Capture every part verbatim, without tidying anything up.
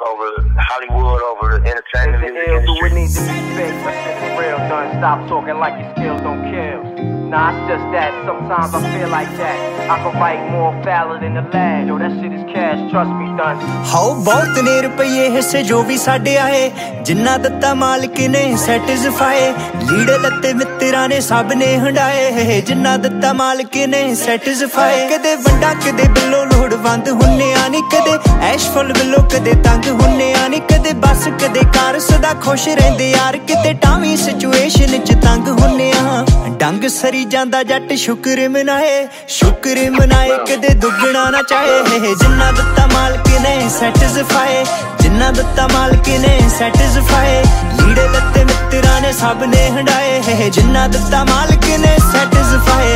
York over Hollywood over entertainment music ill, do it industry. need to be fixed? My shit is real, done. Stop talking like your skills don't kill. Nah, it's just that sometimes I feel like that. I can write more valor than the lad. Yo, that shit is cash, trust me, done. ਹਾਓ ਬਹੁਤ ਨੇ ਰੁਪਈਏ ਹਿੱਸੇ ਜੋ ਵੀ ਸਾਡੇ ਆਏ, ਜਿੰਨਾ ਦਿੱਤਾ ਮਾਲਕ ਨੇ ਸੈਟਿਸਫਾਈ। ਲੀੜੇ ਲੱਤੇ ਮਿੱਤਰਾਂ ਨੇ ਸਭ ਨੇ ਹੰਡਾਏ, ਜਿੰਨਾ ਦਿੱਤਾ ਮਾਲਕ ਨੇ ਸੈਟਿਸਫਾਈ। ਕਦੇ ਵੰਡਾ ਕਦੇ ਬਿੱਲੋ ਲੋੜਵੰਦ ਹੁੰਨੇ ਆ ਨੀ, ਕਦੇ ਐਸ਼ ਫੁੱਲ ਬਿੱਲੋ ਕਦੇ ਤੰਗ ਹੁੰਨੇ ਆ ਨੀ, ਕਦੇ ਬਸ ਕਦੇ ਕਾਰ ਸਦਾ ਖੁਸ਼ ਰਹਿੰਦੇ ਯਾਰ, ਕਿਤੇ ਟਾਵੀਂ ਸਿਚੁਏਸ਼ਨ ਚ ਤੰਗ ਹੁੰਨੇ ਆ। ਡੰਗ ਸਰੀ ਜਾਂਦਾ ਜੱਟ ਸ਼ੁਕਰ ਮਨਾਏ, ਸ਼ੁਕਰ ਮਨਾਏ ਕਦੇ ਦੁੱਗਣਾ ਨਾ ਚਾਹੇ, ਜਿੰਨਾ ਦਿੱਤਾ ਮਾਲਕ ਨੇ ਸੈਟਿਸਫਾਈ, ਜਿੰਨਾ ਦਿੱਤਾ ਮਾਲਕ ਨੇ ਸੈਟਿਸਫਾਈ। ਲੀੜੇ ਲੱਤੇ ਮਿੱਤਰਾਂ ਨੇ ਸਭ ਨੇ ਹੰਡਾਏ, ਜਿੰਨਾ ਦਿੱਤਾ ਮਾਲਕ ਨੇ ਸੈਟਿਸਫਾਈ।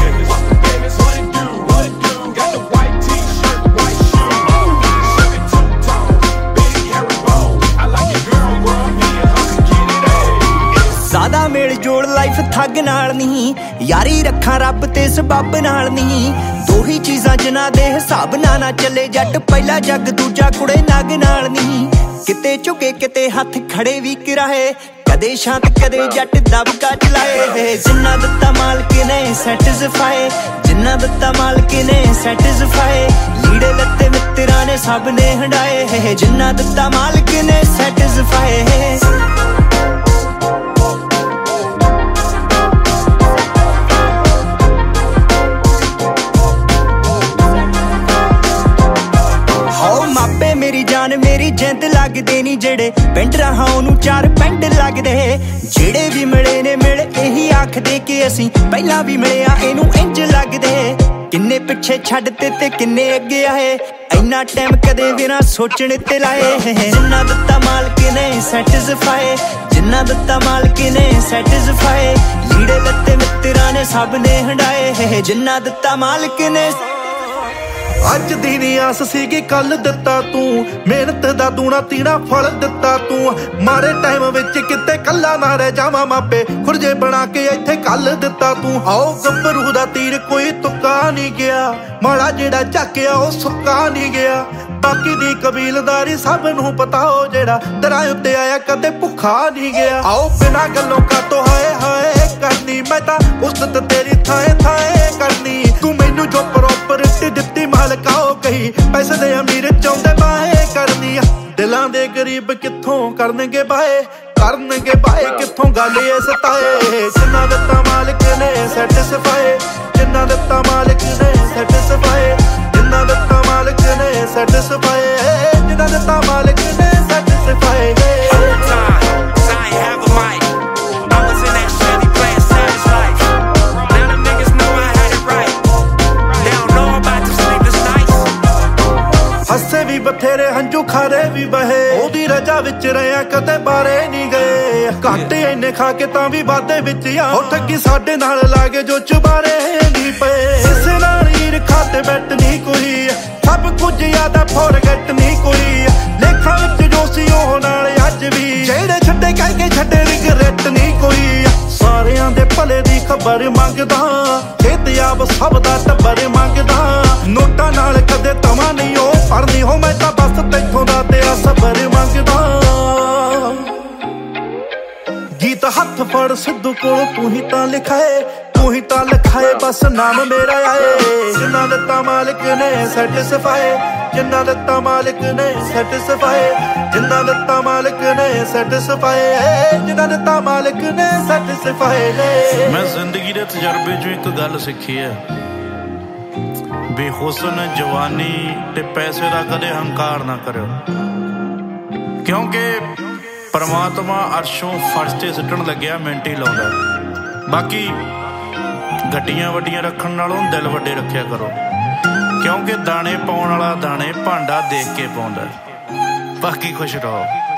ਜ਼ਿਆਦਾ ਮੇਲ ਜੋੜ ਲਾਈਫ ਠੱਗ ਨਾਲ ਨਹੀਂ, ਯਾਰੀ ਰੱਖਾਂ ਰੱਬ ਤੇ ਸਬੱਬ ਨਾਲ ਨਹੀਂ। ਦੋ ਹੀ ਚੀਜ਼ਾਂ ਜਿਨ੍ਹਾਂ ਦੇ ਹਿਸਾਬ ਨਾਲ ਨਾ ਚੱਲੇ ਜੱਟ, ਪਹਿਲਾ ਜੱਗ ਦੂਜਾ ਕੁੜੇ ਨਗ ਨਾਲ ਨਹੀਂ। ਕਿਤੇ ਝੁਕੇ ਕਿਤੇ ਹੱਥ ਖੜੇ ਵੀ ਕਰਾਏ, ਕਦੇ ਸ਼ਾਂਤ ਕਦੇ ਜੱਟ ਦਬਕਾ ਚਲਾਏ। ਜਿੰਨਾ ਦਿੱਤਾ ਮਾਲਕ ਨੇ ਸੈਟਿਸਫਾਈ, ਜਿੰਨਾ ਦਿੱਤਾ ਮਾਲਕ ਨੇ ਸੈਟਿਸਫਾਈ। ਲੀੜੇ ਲੱਤੇ ਮਿੱਤਰਾਂ ਨੇ ਸਭ ਨੇ ਹੰਡਾਏ, ਜਿੰਨਾ ਦਿੱਤਾ ਮਾਲਕ ਨੇ ਸੈਟਿਸਫਾਈ। ਮੇਰੀ ਜਾਨ ਮੇਰੀ ਜਿੰਦ ਲੱਗਦੇ ਨੀ, ਜਿਹੜੇ ਪਿੰਡ ਰਹਾ ਉਹਨੂੰ ਚਾਰ ਪਿੰਡ ਲੱਗਦੇ। ਜਿਹੜੇ ਵੀ ਮਿਲੇ ਨੇ ਮਿਲ ਇਹੀ ਆਖਦੇ ਕਿ ਅਸੀਂ ਪਹਿਲਾਂ ਵੀ ਮਿਲਿਆ, ਇਹਨੂੰ ਇੰਜ ਲੱਗਦੇ। ਕਿੰਨੇ ਪਿੱਛੇ ਛੱਡਤੇ ਤੇ ਕਿੰਨੇ ਅੱਗੇ ਆਏ, ਇੰਨਾ ਟਾਈਮ ਕਦੇ ਵੀ ਨਾ ਸੋਚਣ ਤੇ ਲਾਏ। ਜਿੰਨਾ ਦਿੱਤਾ ਮਾਲਕ ਨੇ ਸੈਟਿਸਫਾਈ, ਜਿੰਨਾ ਦਿੱਤਾ ਮਾਲਕ ਨੇ ਸੈਟਿਸਫਾਈ। ਲੀੜੇ ਲੱਤੇ ਮਿੱਤਰਾਂ ਨੇ ਸਭ ਨੇ ਹੰਡਾਏ, ਜਿੰਨਾ ਦਿੱਤਾ ਮਾਲਕ ਨੇ। ਅੱਜ ਦੀ ਨੀ ਆਸ ਸੀਗੀ ਕੱਲ ਦਿੱਤਾ ਤੂੰ, ਮਿਹਨਤ ਦਾ ਦੂਣਾ ਤੀਣਾ ਫਲ ਦਿੱਤਾ ਤੂੰ। ਮਾਰੇ ਟਾਈਮ ਵਿੱਚ ਕਿਤੇ ਕੱਲਾ ਨਾ ਰਹਿ ਜਾਵਾਂ, ਮਾਪੇ ਖੁਰਜੇ ਬਣਾ ਕੇ ਇੱਥੇ ਕੱਲ ਦਿੱਤਾ ਤੂੰ। ਆਓ ਗੱਭਰੂ ਦਾ ਤੀਰ ਕੋਈ ਤੁੱਕਾ ਨਹੀਂ ਗਿਆ, ਮਾੜਾ ਜਿਹੜਾ ਝਾਕਿਆ ਉਹ ਸੁੱਕਾ ਨਹੀਂ ਗਿਆ। ਬਾਕੀ ਦੀ ਕਬੀਲਦਾਰੀ ਸਭ ਨੂੰ ਪਤਾ, ਉਹ ਜਿਹੜਾ ਦਰਾਂ ਉੱਤੇ ਆਇਆ ਕਦੇ ਭੁੱਖਾ ਨਹੀਂ ਗਿਆ। ਆਓ ਬਿਨਾਂ ਗੱਲੋਂ ਕਾਤੋਂ ਹਾਏ ਹਾਏ ਕਰਨੀ, ਮੈਂ ਤਾਂ ਉਸਤ ਤੇਰੀ ਥਾਏ ਥਾਏ ਕਰਨੀ। ਤੂੰ ਮੈਨੂੰ ਜੋ ਪ੍ਰੋਪਰਟੀ ਦਿੱਤੀ ਮਾਲਕਾ ਉਹ ਕਹੀ, ਪੈਸੇ ਦੇ ਅਮੀਰ ਚਾਹੁੰਦੇ ਬਾਏ ਕਰਨੀ ਆ। ਦਿਲਾਂ ਦੇ ਗਰੀਬ ਕਿੱਥੋਂ ਕਰਨਗੇ ਬਾਏ, ਕਰਨਗੇ ਬਾਏ ਕਿੱਥੋਂ ਗੱਲ ਇਹ ਸਤਾਏ। ਜਿੰਨਾ ਦਿੱਤਾ ਮਾਲਕ ਨੇ ਸੈਟਿਸਫਾਈ, ਜਿੰਨਾ ਦਿੱਤਾ ਮਾਲਕ ਨੇ ਸੈਟਿਸਫਾਈ। ਜਿੰਨਾ ਦਿੱਤਾ ਮਾਲਕ ਨੇ ਸੈਟਿਸਫਾਈ, ਜਿੰਨਾ ਦਿੱਤਾ ਮਾਲਕ ਨੇ ਸੈਟਿਸਫਾਈ। ਹੱਸੇ ਵੀ ਬਥੇਰੇ ਹੰਝੂ ਖਾਰੇ ਵੀ ਬਹੇ, ਉਹਦੀ ਰਜਾ ਵਿੱਚ ਰਿਆ ਕਦੇ ਬਾਰੇ ਨਹੀਂ ਗਏ। ਘਾਟੇ ਇੰਨੇ ਖਾ ਕੇ ਤਾਂ ਵੀ ਵਾਧੇ ਵਿੱਚ ਆ, ਉਹ ਠੱਗੀ ਸਾਡੇ ਨਾਲ ਲਾਗੇ ਜੋ ਚੁਬਾਰੇ ਨਹੀਂ ਪਏ। ਇਸੇ ਨਾਲ ਹੀਰ ਖਾਤੇ ਬੈਠ ਨਹੀਂ ਕੋਈ, ਸਭ ਕੁਝ ਯਾਦ ਆ ਫੋਰਗੇਟ ਨਹੀਂ ਕੋਈ। ਲੇਖਾਂ ਵਿੱਚ ਜੋ ਸੀ ਉਹ ਨਾਲ ਅੱਜ ਵੀ, ਜਿਹੜੇ ਛੱਡੇ ਕਹਿ ਕੇ ਛੱਡੇ ਰਿਗਰੈਟ ਨਹੀਂ ਕੋਈ। ਸਾਰਿਆਂ ਦੇ ਭਲੇ ਦੀ ਖਬਰ ਮੰਗਦਾ, ਖੇਤਯਾਬ ਸਭ ਦਾ ਟੱਬਰ ਮੰਗਦਾ। ਨੋਟਾਂ ਨਾਲ ਕਦੇ ਤਵਾਂ ਨਹੀਂ ਉਹ ਪੜਨੀ ਹੋ, ਮੈਂ ਤਾਂ ਬਸ ਤੈਥੋਂ ਦਾ ਤੇਰਾ ਸਬਰ ਮੰਗਦਾ। ਗੀਤ ਹੱਥ ਫੜ ਸਿੱਧੂ ਕੋਲ ਤੂੰ ਹੀ ਤਾਂ ਲਿਖਾਏ, ਤੂੰ ਹੀ ਤਾਂ ਲਿਖਾਏ ਬਸ ਨਾਮ ਮੇਰਾ ਆਏ। ਜਿੰਨਾ ਦਿੱਤਾ ਮਾਲਕ ਨੇ ਸੈਟਿਸਫਾਈ, ਜਿੰਨਾ ਦਿੱਤਾ ਮਾਲਕ ਨੇ ਸੈਟਿਸਫਾਈ। ਜਿੰਨਾ ਦਿੱਤਾ ਮਾਲਕ ਨੇ ਸੈਟਿਸਫਾਈ, ਜਿੰਨਾ ਦਿੱਤਾ ਮਾਲਕ ਨੇ ਸੈਟਿਸਫਾਈ। ਮੈਂ ਜ਼ਿੰਦਗੀ ਦੇ ਤਜਰਬੇ ਚੋਂ ਇੱਕ ਗੱਲ ਸਿੱਖੀ ਹੈ, ਬੇਹੁਸਨ ਜਵਾਨੀ ਤੇ ਪੈਸੇ ਦਾ ਕਦੇ ਹੰਕਾਰ ਨਾ ਕਰਿਓ, ਕਿਉਂਕਿ ਪਰਮਾਤਮਾ ਅਰਸ਼ੋਂ ਫਰਸ਼ ਤੇ ਸਿੱਟਣ ਲੱਗਿਆ ਮਿੰਟ ਹੀ ਲਾਉਂਦਾ। ਬਾਕੀ ਗੱਡੀਆਂ ਵੱਡੀਆਂ ਰੱਖਣ ਨਾਲੋਂ ਦਿਲ ਵੱਡੇ ਰੱਖਿਆ ਕਰੋ, ਕਿਉਂਕਿ ਦਾਣੇ ਪਾਉਣ ਵਾਲਾ ਦਾਣੇ ਭਾਂਡਾ ਦੇਖ ਕੇ ਪਾਉਂਦਾ। ਬਾਕੀ ਖੁਸ਼ ਰਹੋ।